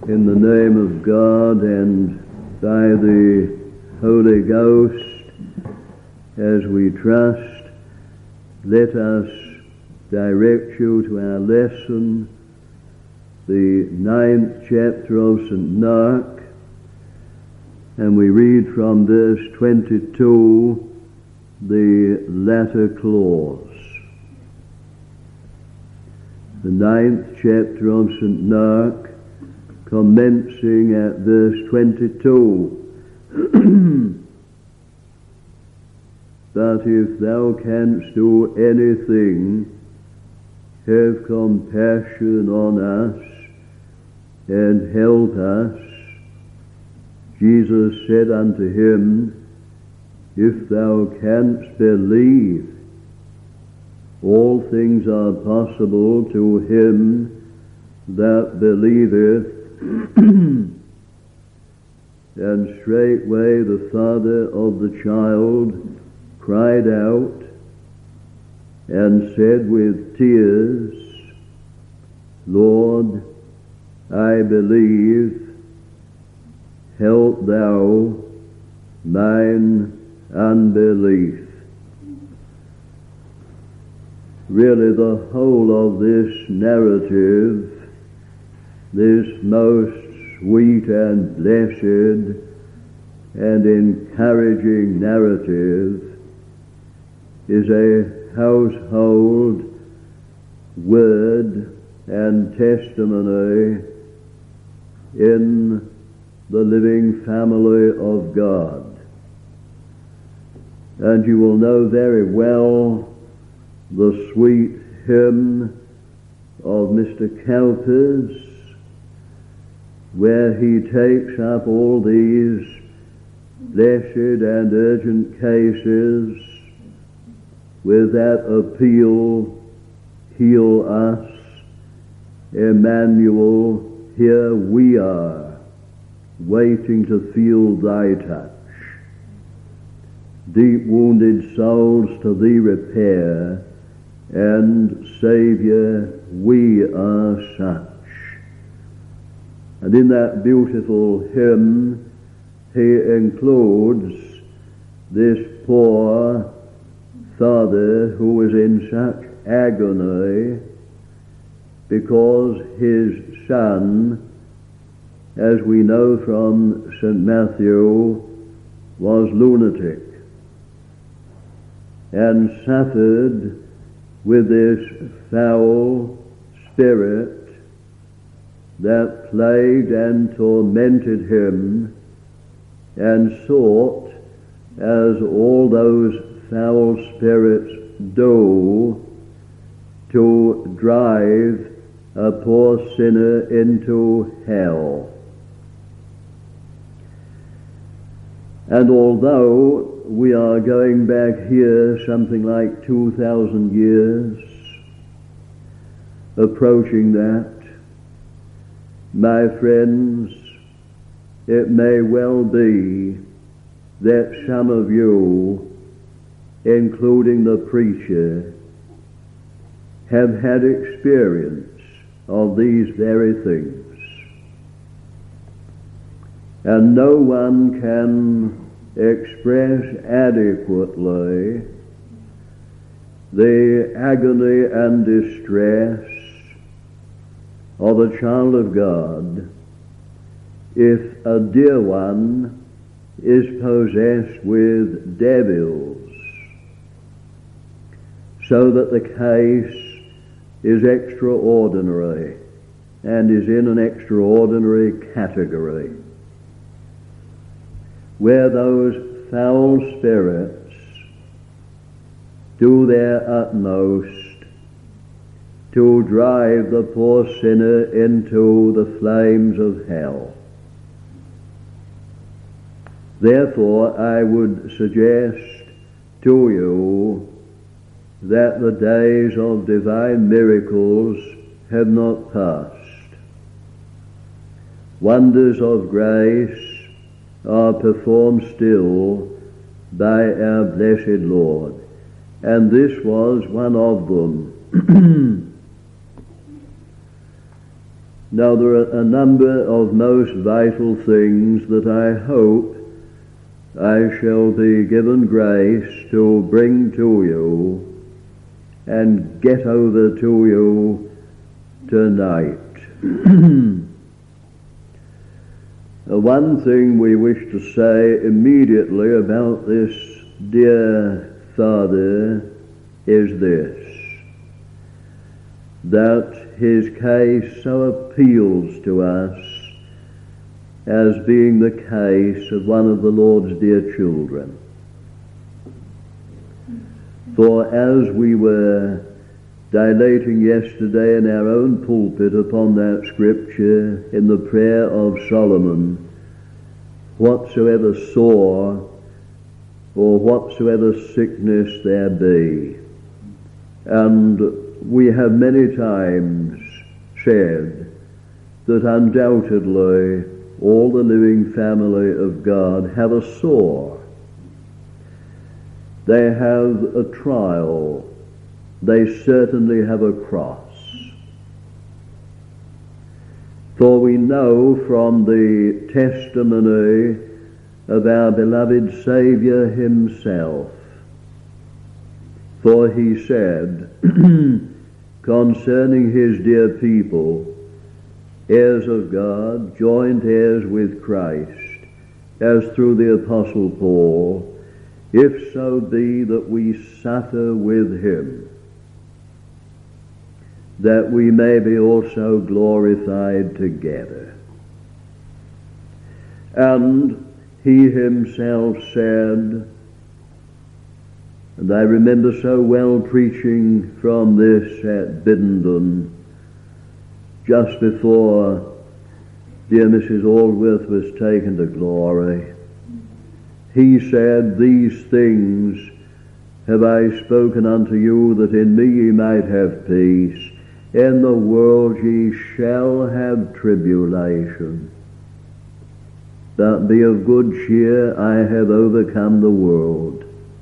In the name of God and by the Holy Ghost, as we trust, let us direct you to our lesson, the 9th chapter of St. Mark, and we read from verse 22, the latter clause. The 9th chapter of St. Mark, commencing at verse 22. But if thou canst do anything, have compassion on us and help us. Jesus said unto him, If thou canst believe, all things are possible to him that believeth. And straightway the father of the child cried out and said with tears, Lord, I believe, help thou mine unbelief. Really, the whole of this narrative, this most sweet and blessed and encouraging narrative, is a household word and testimony in the living family of God. And you will know very well the sweet hymn of Mr. Cowper's, where he takes up all these blessed and urgent cases with that appeal, heal us, Emmanuel, here we are, waiting to feel thy touch. Deep wounded souls to thee repair, and Saviour, we are such. And in that beautiful hymn, he includes this poor father who was in such agony because his son, as we know from St. Matthew, was lunatic and suffered with this foul spirit that plagued and tormented him, and sought, as all those foul spirits do, to drive a poor sinner into hell. And although we are going back here something like 2,000 years, approaching that, my friends, it may well be that some of you, including the preacher, have had experience of these very things. And no one can express adequately the agony and distress of a child of God if a dear one is possessed with devils, so that the case is extraordinary and is in an extraordinary category, where those foul spirits do their utmost to drive the poor sinner into the flames of hell. Therefore, I would suggest to you that the days of divine miracles have not passed. Wonders of grace are performed still by our blessed Lord, and this was one of them. Now there are a number of most vital things that I hope I shall be given grace to bring to you and get over to you tonight. One thing we wish to say immediately about this dear father is this, that his case so appeals to us as being the case of one of the Lord's dear children. For as we were dilating yesterday in our own pulpit upon that scripture in the prayer of Solomon, whatsoever sore or whatsoever sickness there be, and we have many times said that undoubtedly all the living family of God have a sore. They have a trial. They certainly have a cross. For we know from the testimony of our beloved Saviour himself, for he said concerning his dear people, heirs of God, joint heirs with Christ, as through the Apostle Paul, if so be that we suffer with him, that we may be also glorified together. And he himself said, and I remember so well preaching from this at Biddenden just before dear Mrs. Aldworth was taken to glory. He said, "These things have I spoken unto you, that in me ye might have peace. In the world ye shall have tribulation. But be of good cheer, I have overcome the world."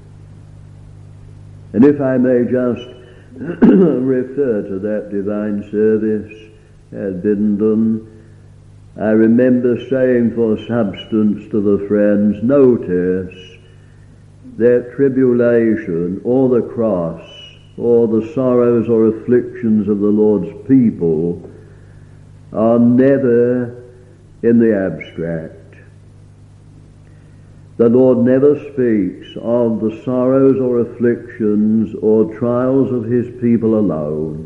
And if I may just refer to that divine service at Biddenden, I remember saying for substance to the friends, notice that tribulation or the cross or the sorrows or afflictions of the Lord's people are never in the abstract. The Lord never speaks of the sorrows or afflictions or trials of his people alone.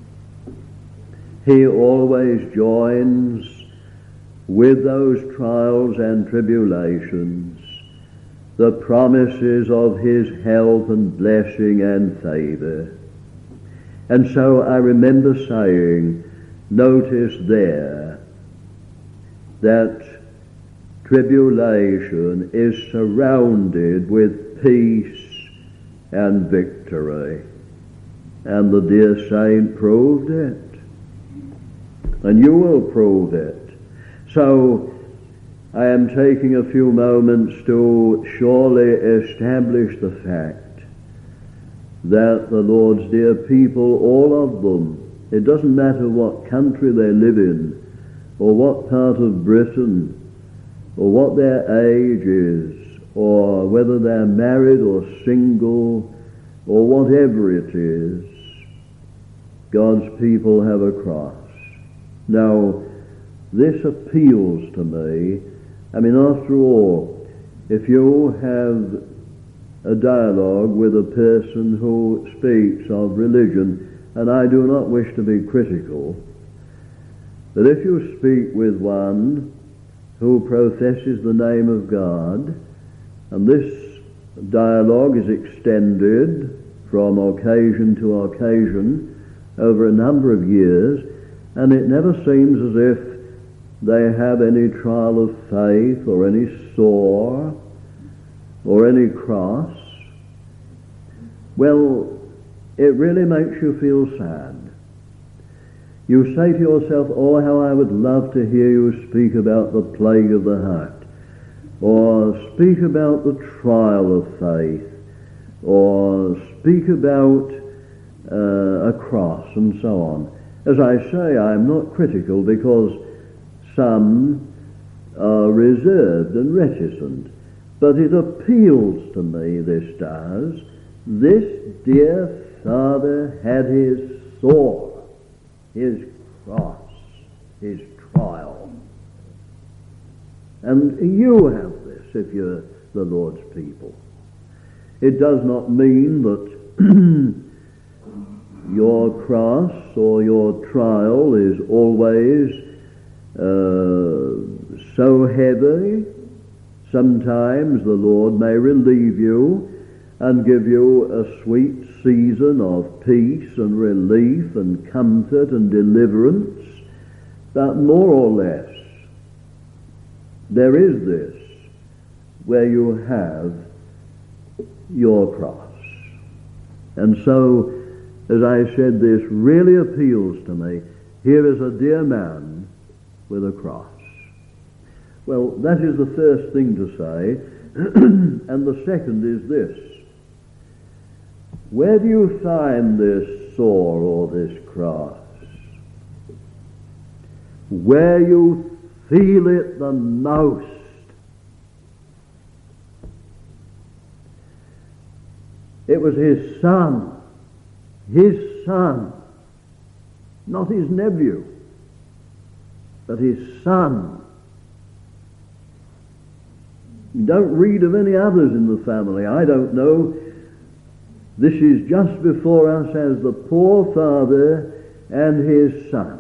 He always joins with those trials and tribulations the promises of his help and blessing and favor. And so I remember saying, notice there that tribulation is surrounded with peace and victory. And the dear saint proved it. And you will prove it. So I am taking a few moments to surely establish the fact that the Lord's dear people, all of them, it doesn't matter what country they live in, or what part of Britain, or what their age is, or whether they're married or single, or whatever it is, God's people have a cross. Now, this appeals to me. I mean, after all, if you have a dialogue with a person who speaks of religion, and I do not wish to be critical, but if you speak with one who professes the name of God, and this dialogue is extended from occasion to occasion over a number of years, and it never seems as if they have any trial of faith or any sore or any cross, well, it really makes you feel sad. You say to yourself, oh, how I would love to hear you speak about the plague of the heart, or speak about the trial of faith, or speak about a cross and so on. As I say, I'm not critical because some are reserved and reticent, but it appeals to me, this does. This dear father had his sore, his cross, his trial. And you have this if you're the Lord's people. It does not mean that your cross or your trial is always so heavy. Sometimes the Lord may relieve you and give you a sweet season of peace and relief and comfort and deliverance, but more or less there is this where you have your cross. And so, as I said, this really appeals to me. Here is a dear man with a cross. Well, that is the first thing to say. And the second is this. Where do you find this sore or this cross? Where you feel it the most. It was his son, not his nephew, but his son. You don't read of any others in the family. I don't know. This is just before us as the poor father and his son.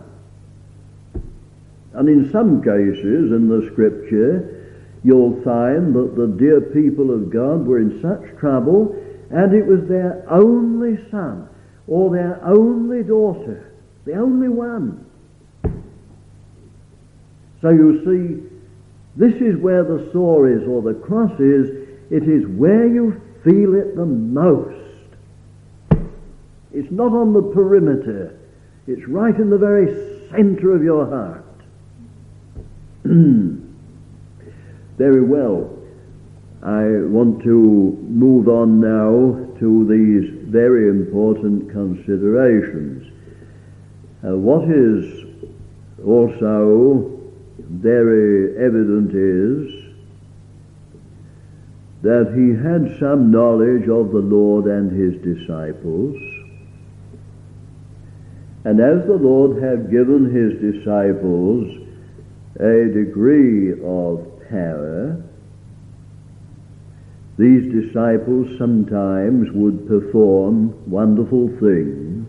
And in some cases in the Scripture, you'll find that the dear people of God were in such trouble, and it was their only son or their only daughter, the only one. So you see, this is where the sore is, or the cross is. It is where you feel it the most. It's not on the perimeter. It's right in the very center of your heart. Very well. I want to move on now to these very important considerations. What is also very evident is that he had some knowledge of the Lord and his disciples. And as the Lord had given his disciples a degree of power, these disciples sometimes would perform wonderful things.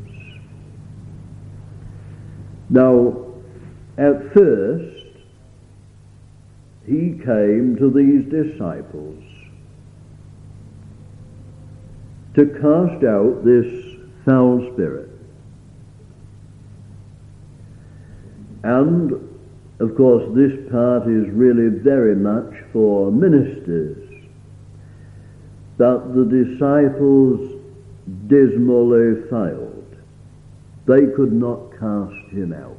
Now, at first, he came to these disciples to cast out this foul spirit. And, of course, this part is really very much for ministers. But the disciples dismally failed. They could not cast him out.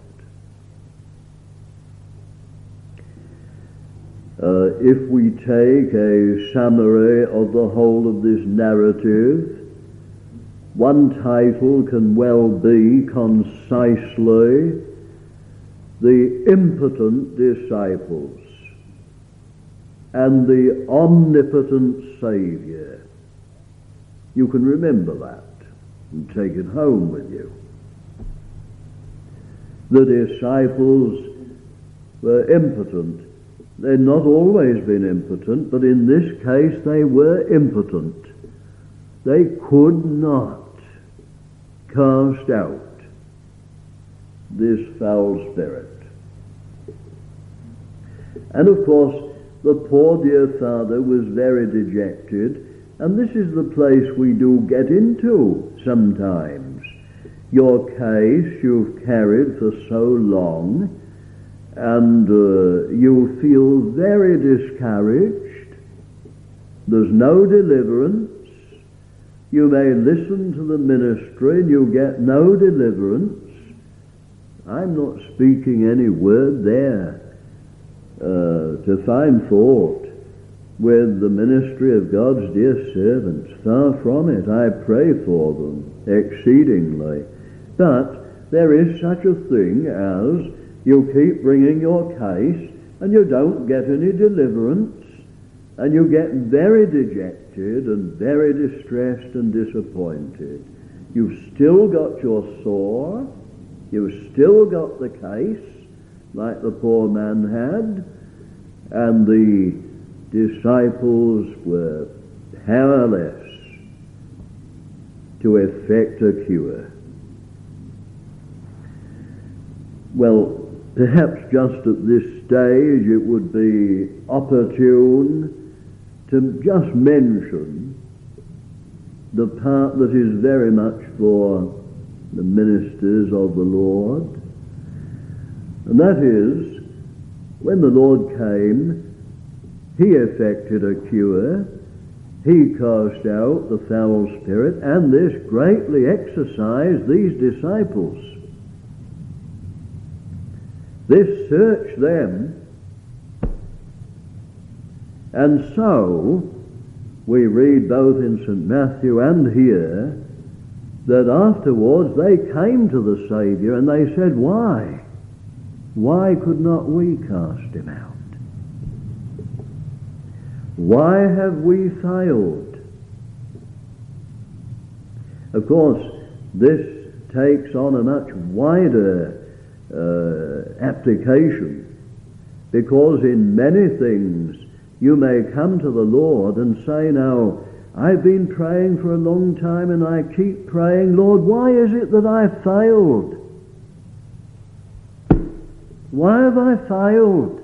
If we take a summary of the whole of this narrative, one title can well be concisely The Impotent Disciples and the Omnipotent Saviour. You can remember that and take it home with you. The disciples were impotent. They'd not always been impotent, but in this case they were impotent. They could not cast out this foul spirit. And of course, the poor dear father was very dejected, and this is the place we do get into sometimes. Your case you've carried for so long, and you feel very discouraged. There's no deliverance. You may listen to the ministry and you get no deliverance. I'm not speaking any word there to find fault with the ministry of God's dear servants. Far from it. I pray for them exceedingly. But there is such a thing as you keep bringing your case and you don't get any deliverance, and you get very dejected and very distressed and disappointed. You've still got your sore, you've still got the case, like the poor man had, and the disciples were powerless to effect a cure. Well, perhaps just at this stage it would be opportune to just mention the part that is very much for the ministers of the Lord, and that is, when the Lord came, he effected a cure, he cast out the foul spirit, and this greatly exercised these disciples. This searched them, and so we read both in St. Matthew and here that afterwards they came to the Saviour and they said, why? Why could not we cast him out? Why have we failed? Of course, this takes on a much wider application, because in many things you may come to the Lord and say, now, I've been praying for a long time and I keep praying, Lord, why is it that I failed? Why have I failed?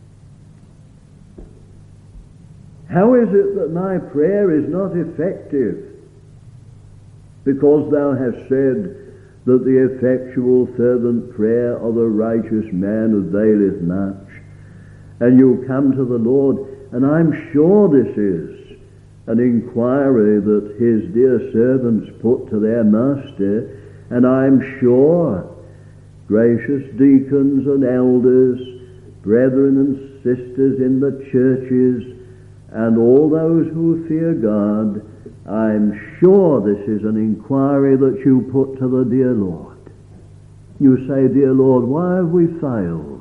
How is it that my prayer is not effective? Because thou hast said that the effectual fervent prayer of a righteous man availeth much. And you come to the Lord, and I'm sure this is an inquiry that his dear servants put to their master, and I'm sure gracious deacons and elders, brethren and sisters in the churches, and all those who fear God, I'm sure this is an inquiry that you put to the dear Lord. You say, dear Lord, why have we failed?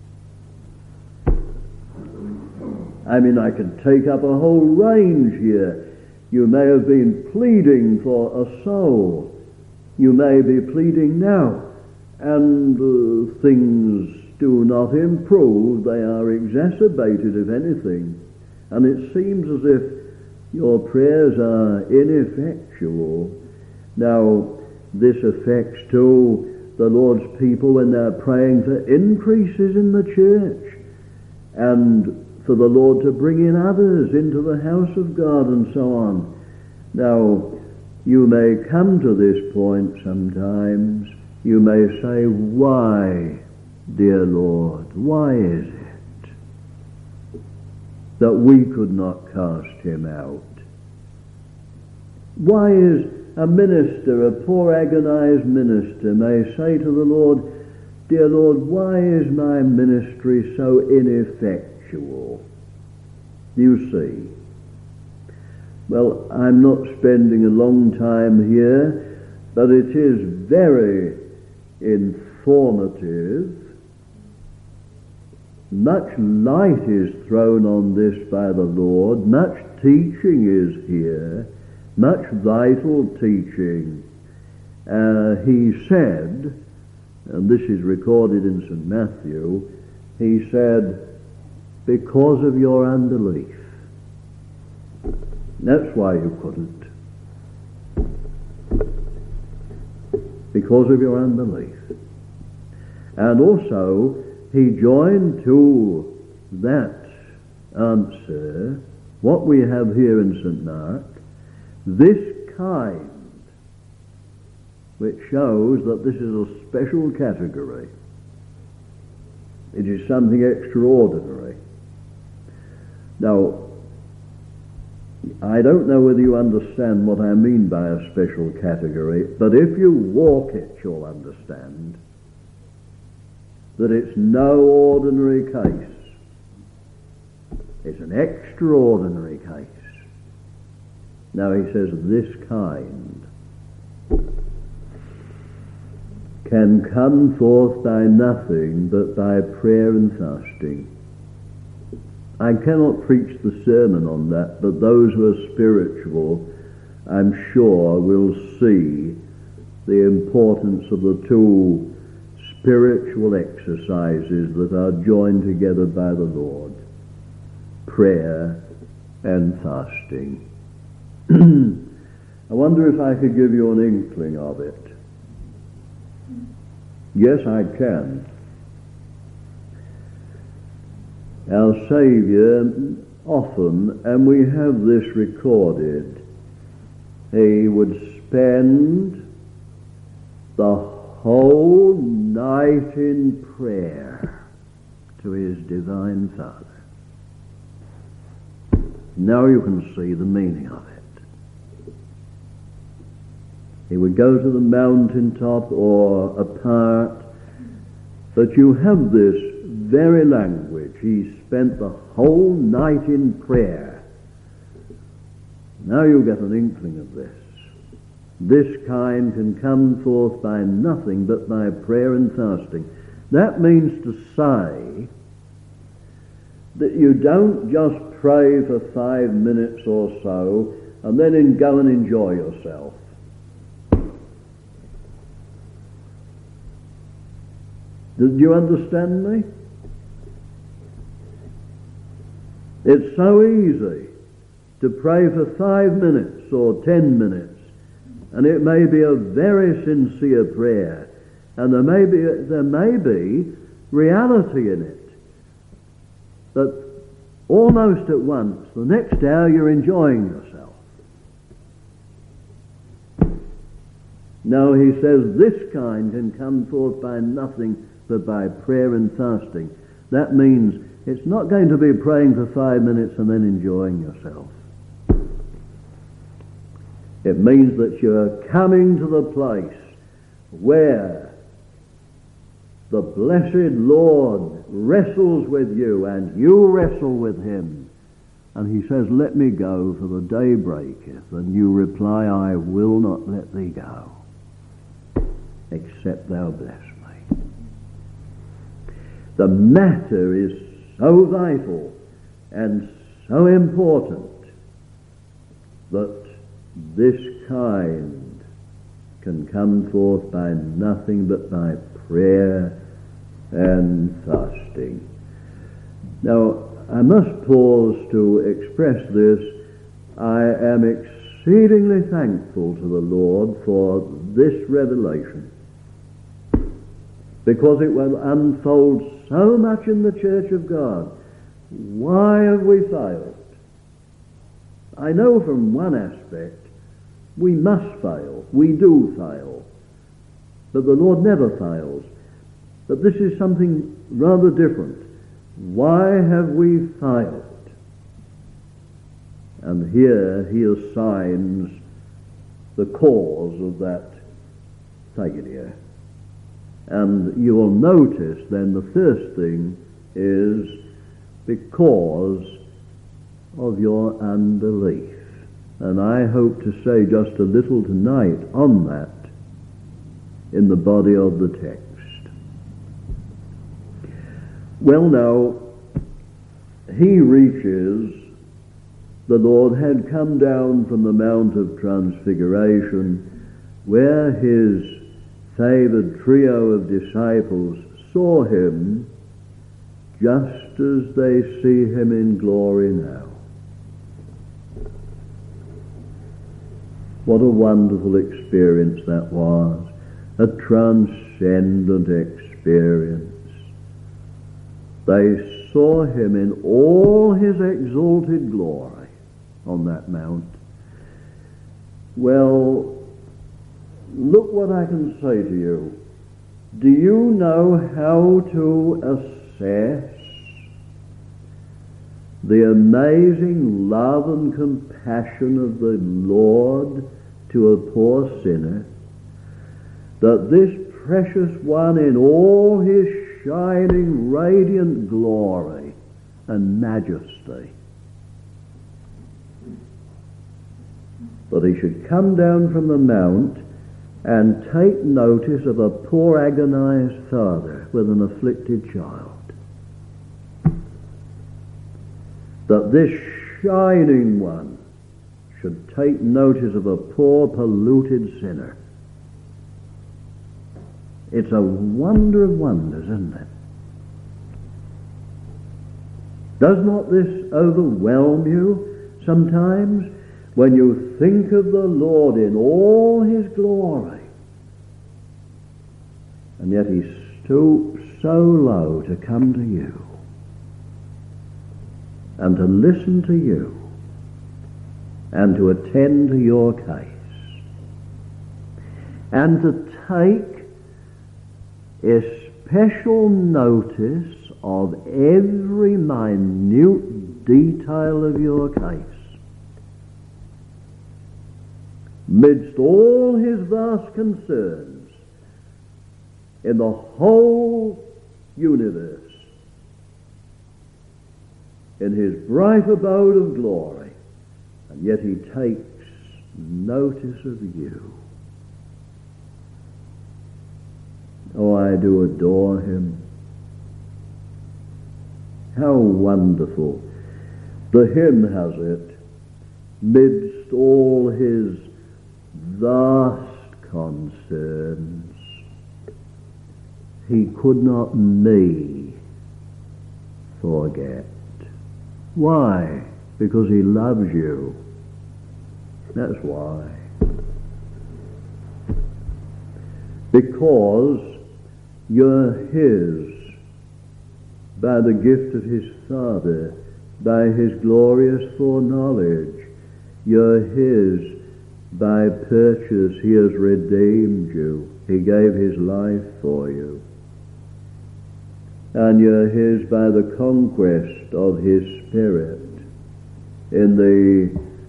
I mean, I can take up a whole range here. You may have been pleading for a soul. You may be pleading now, and things do not improve. They are exacerbated, if anything. And it seems as if your prayers are ineffectual. Now, this affects too the Lord's people when they're praying for increases in the church, and for the Lord to bring in others into the house of God and so on. Now, you may come to this point sometimes. You may say, why, dear Lord, why is it that we could not cast him out? Why is a minister, a poor agonized minister, may say to the Lord, dear Lord, why is my ministry so ineffectual? You see. Well, I'm not spending a long time here, but it is very informative. Much light is thrown on this by the Lord. Much teaching is here. Much vital teaching. He said, and this is recorded in St. Matthew, he said, because of your unbelief. That's why you couldn't. Because of your unbelief. And also, he joined to that answer what we have here in St. Mark, this kind, which shows that this is a special category. It is something extraordinary. Now, I don't know whether you understand what I mean by a special category, but if you walk it, you'll understand that it's no ordinary case. It's an extraordinary case. Now he says, this kind. can come forth by nothing but by prayer and fasting. I cannot preach the sermon on that, but those who are spiritual, I'm sure, will see the importance of the two spiritual exercises that are joined together by the Lord: prayer and fasting. I wonder if I could give you an inkling of it. Yes, I can. Our Saviour often, and we have this recorded, he would spend the whole night in prayer to his divine Father. Now you can see the meaning of it. He would go to the mountaintop or apart, but you have this very language. He spent the whole night in prayer. Now you get an inkling of this. This kind can come forth by nothing but by prayer and fasting. That means to say that you don't just pray for 5 minutes or so and then go and enjoy yourself. Do you understand me? It's so easy to pray for 5 minutes or 10 minutes, and it may be a very sincere prayer, and there may be reality in it. But almost at once, the next hour, you're enjoying yourself. No, he says this kind can come forth by nothing but by prayer and fasting. That means it's not going to be praying for 5 minutes and then enjoying yourself. It means that you're coming to the place where the blessed Lord wrestles with you and you wrestle with him. And he says, let me go, for the day breaketh. And you reply, I will not let thee go, except thou bless me. The matter is so vital and so important that this kind can come forth by nothing but by prayer and fasting. Now, I must pause to express this. I am exceedingly thankful to the Lord for this revelation, because it will unfold so much in the Church of God. Why have we failed? I know from one aspect we must fail. We do fail. But the Lord never fails. But this is something rather different. Why have we failed? And here he assigns the cause of that failure. And you will notice then the first thing is because of your unbelief. And I hope to say just a little tonight on that in the body of the text. Well, now, he reaches, the Lord had come down from the Mount of Transfiguration, where his favored trio of disciples saw him just as they see him in glory now. What a wonderful experience that was, a transcendent experience. They saw him in all his exalted glory on that mount. Well, look what I can say to you. Do you know how to assess the amazing love and compassion of the Lord to a poor sinner? That this precious one in all his shining, radiant glory and majesty, that he should come down from the mount and take notice of a poor agonized father with an afflicted child. That this shining one should take notice of a poor polluted sinner. It's a wonder of wonders, isn't it? Does not this overwhelm you sometimes when you think of the Lord in all his glory? And yet he stoops so low to come to you and to listen to you and to attend to your case and to take especial notice of every minute detail of your case. Midst all his vast concerns in the whole universe, in his bright abode of glory, and yet he takes notice of you. Oh, I do adore him. How wonderful. The hymn has it, midst all his vast concerns, he could not me forget. Why? Because he loves you. That's why. Because you're his by the gift of his Father, by his glorious foreknowledge. You're his by purchase. He has redeemed you. He gave his life for you. And you're his by the conquest of his Spirit in the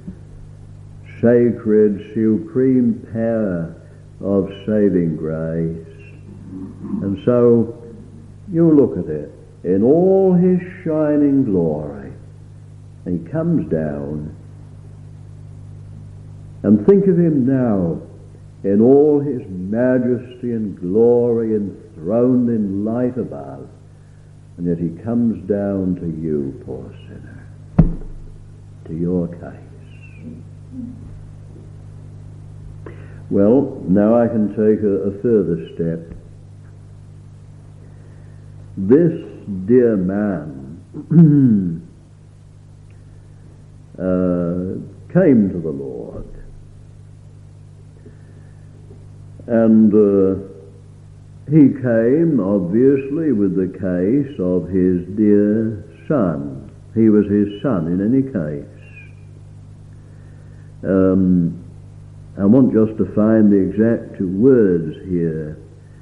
sacred, supreme power of saving grace. And so you look at it in all his shining glory. And he comes down, and think of him now in all his majesty and glory, enthroned in light above. And yet he comes down to you, poor sinner, to your case. Well, now I can take a further step. This dear man came to the Lord, and he came obviously with the case of his dear son. He was his son in any case. I want just to find the exact words here.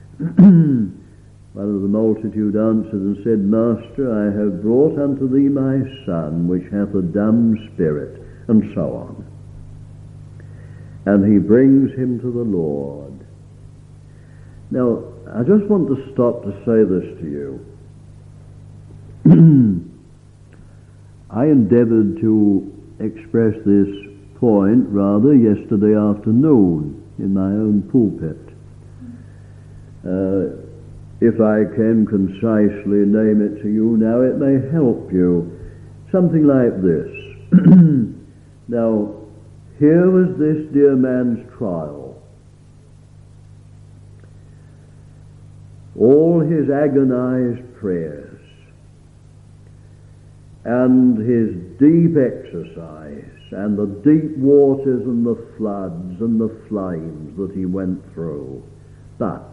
One of the multitude answered and said, Master, I have brought unto thee my son, which hath a dumb spirit, and so on. And he brings him to the Lord. Now, I just want to stop to say this to you. I endeavored to express this point rather yesterday afternoon in my own pulpit. If I can concisely name it to you now, it may help you. Something like this. Now, here was this dear man's trial. All his agonized prayers and his deep exercise and the deep waters and the floods and the flames that he went through. But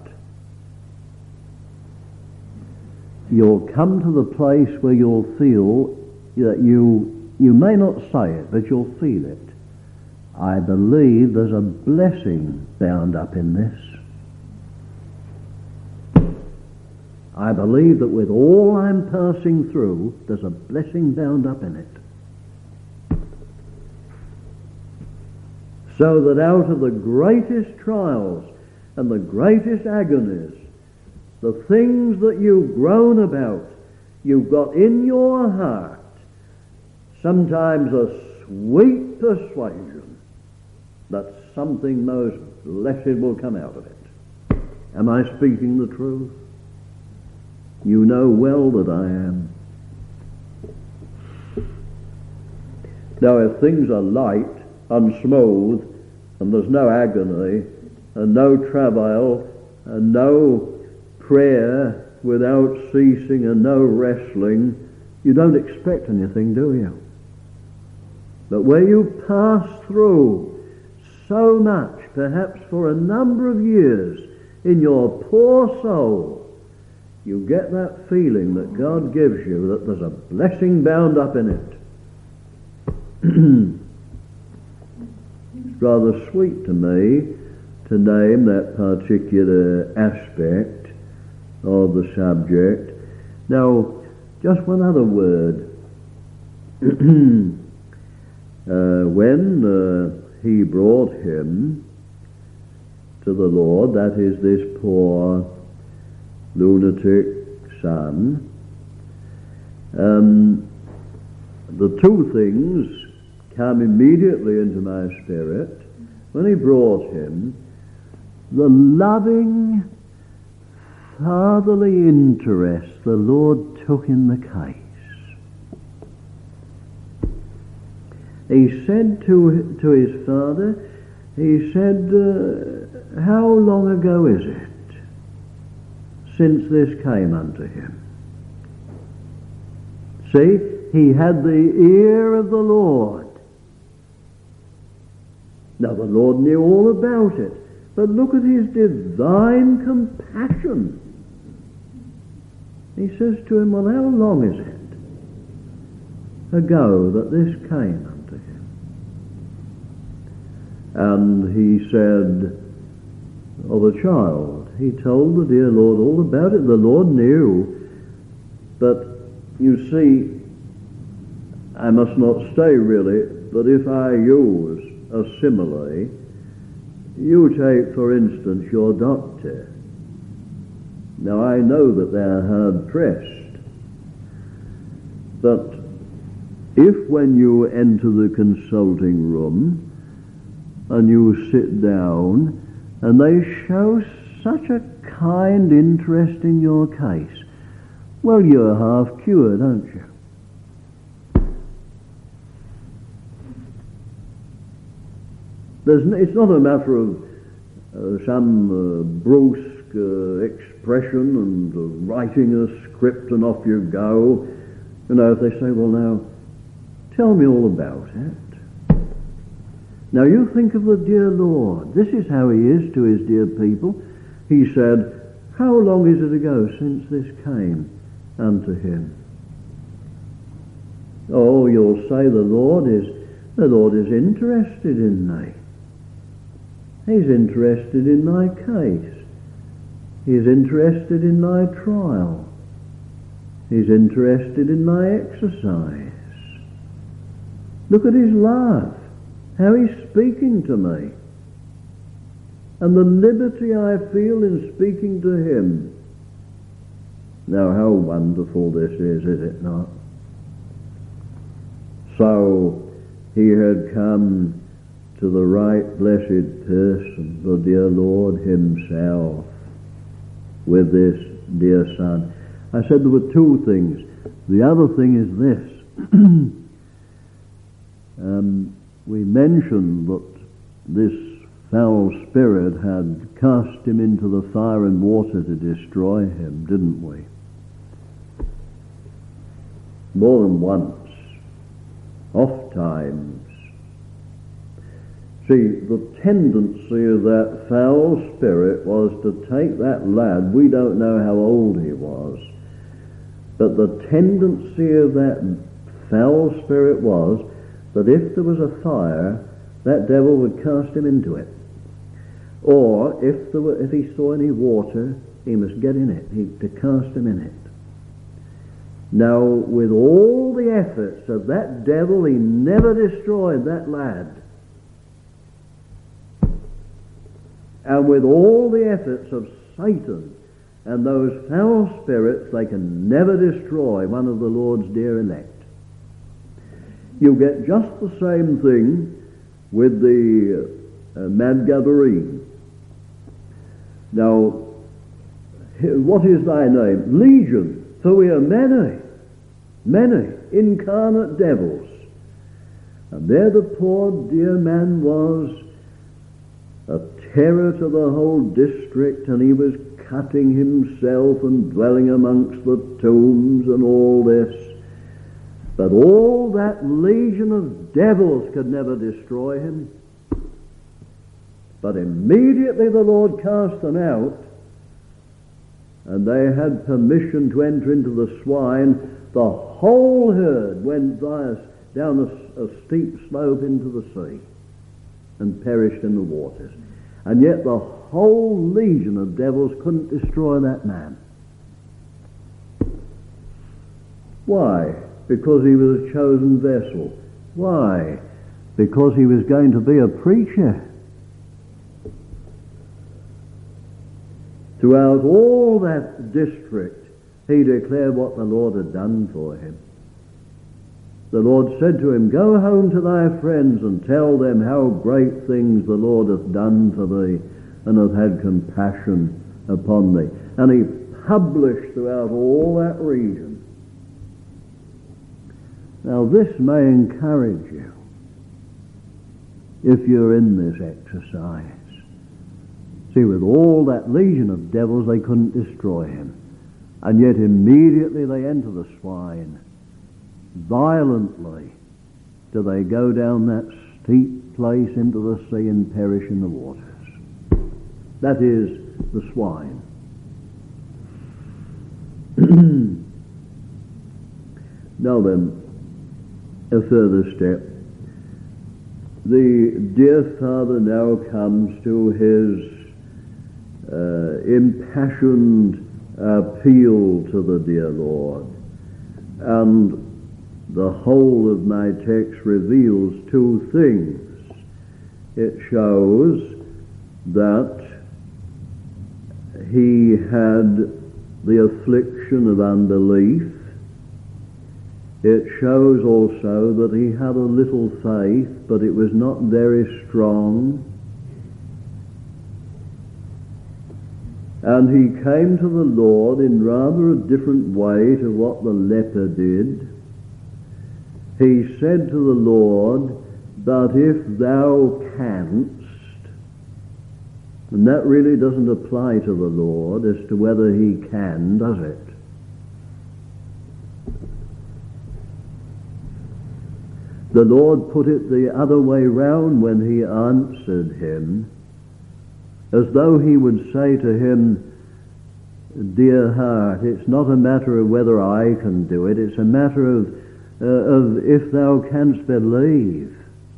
you'll come to the place where you'll feel that you may not say it, but you'll feel it. I believe there's a blessing bound up in this. I believe that with all I'm passing through, there's a blessing bound up in it. So that out of the greatest trials and the greatest agonies, the things that you've grown about, you've got in your heart sometimes a sweet persuasion that something most blessed will come out of it. Am I speaking the truth? You know well that I am. Now, if things are light and smooth, and there's no agony, and no travail, and no prayer without ceasing, and no wrestling, you don't expect anything, do you? But where you pass through so much, perhaps for a number of years, in your poor soul, you get that feeling that God gives you, that there's a blessing bound up in it. It's rather sweet to me to name that particular aspect of the subject. Now, just one other word. When he brought him to the Lord, that is this poor lunatic son, the two things come immediately into my spirit. When he brought him, the loving fatherly interest the Lord took in the case. He said to his father, he said, how long ago is it since this came unto him? See, he had the ear of the Lord. Now the Lord knew all about it, but look at his divine compassion. He says to him, well, how long is it ago that this came unto him? And he said, of a child. He told the dear Lord all about it. The Lord knew. But you see, I must not stay really, but if I use a simile, you take, for instance, your doctor. Now, I know that they're hard-pressed, but if when you enter the consulting room and you sit down and they show such a kind interest in your case, well, you're half cured, aren't you? It's not a matter of some brusque expression and writing a script and off you go. You know, if they say, well, now, tell me all about it. Now, you think of the dear Lord. This is how he is to his dear people. He said, how long is it ago since this came unto him? Oh, you'll say the Lord is interested in me. He's interested in thy case. He's interested in thy trial. He's interested in thy exercise. Look at his love, how he's speaking to me, and the liberty I feel in speaking to him. Now, how wonderful this is it not? So, he had come to the right blessed person, the dear Lord himself, with this dear son. I said there were two things. The other thing is this. We mentioned that this foul spirit had cast him into the fire and water to destroy him, didn't we? More than once, oft times. See, the tendency of that foul spirit was to take that lad, we don't know how old he was, but the tendency of that foul spirit was that if there was a fire, that devil would cast him into it. Or if he saw any water, he must get in it, to cast him in it. Now, with all the efforts of that devil, he never destroyed that lad. And with all the efforts of Satan and those foul spirits, they can never destroy one of the Lord's dear elect. You get just the same thing with the Madgadarene. Now, what is thy name? Legion, for we are many incarnate devils. And there the poor dear man was, a terror to the whole district, and he was cutting himself and dwelling amongst the tombs and all this. But all that legion of devils could never destroy him. But immediately the Lord cast them out, and they had permission to enter into the swine. The whole herd went down a steep slope into the sea and perished in the waters. And yet the whole legion of devils couldn't destroy that man. Why? Because he was a chosen vessel. Why? Because he was going to be a preacher. Throughout all that district, he declared what the Lord had done for him. The Lord said to him, "Go home to thy friends and tell them how great things the Lord hath done for thee and hath had compassion upon thee." And he published throughout all that region. Now this may encourage you if you're in this exercise. See, with all that legion of devils, they couldn't destroy him. And yet immediately they enter the swine. Violently do they go down that steep place into the sea and perish in the waters. That is the swine. Now then, a further step. The dear Father now comes to his impassioned appeal to the dear Lord. And the whole of my text reveals two things. It shows that he had the affliction of unbelief. It shows also that he had a little faith, but it was not very strong. And he came to the Lord in rather a different way to what the leper did. He said to the Lord, "But if thou canst," and that really doesn't apply to the Lord as to whether he can, does it? The Lord put it the other way round when he answered him, as though he would say to him, "Dear heart, it's not a matter of whether I can do it, it's a matter of if thou canst believe.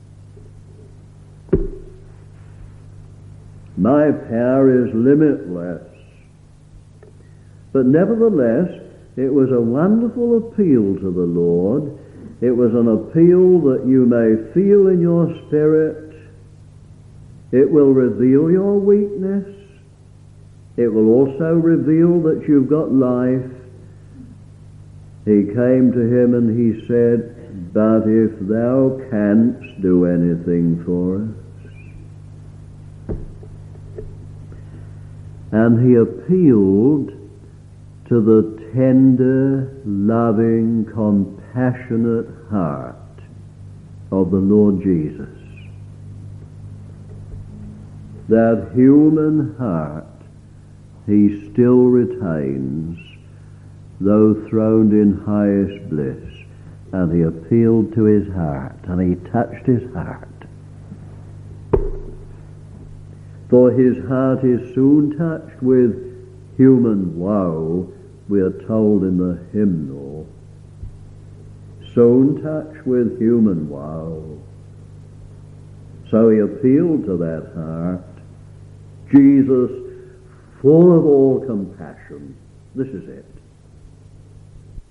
My power is limitless." But nevertheless, it was a wonderful appeal to the Lord. It was an appeal that you may feel in your spirit. It will reveal your weakness. It will also reveal that you've got life. He came to him and he said, "But if thou canst do anything for us." And he appealed to the tender, loving, compassionate heart of the Lord Jesus. That human heart he still retains, though throned in highest bliss. And he appealed to his heart, and he touched his heart. For his heart is soon touched with human woe, we are told in the hymnal. Soon touched with human woe. So he appealed to that heart. Jesus, full of all compassion. This is it.